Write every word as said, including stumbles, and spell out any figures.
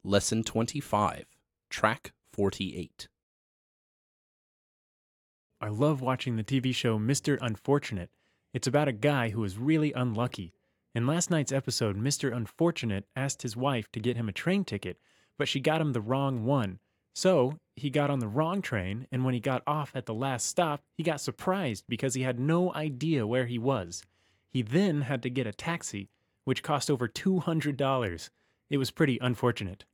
Lesson twenty-five, Track forty-eight. I love watching the T V show Mister Unfortunate. It's about a guy who is really unlucky. In last night's episode, Mister Unfortunate asked his wife to get him a train ticket, but she got him the wrong one. So, he got on the wrong train, and when he got off at the last stop, he got surprised because he had no idea where he was. He then had to get a taxi, which cost over two hundred dollars. It was pretty unfortunate.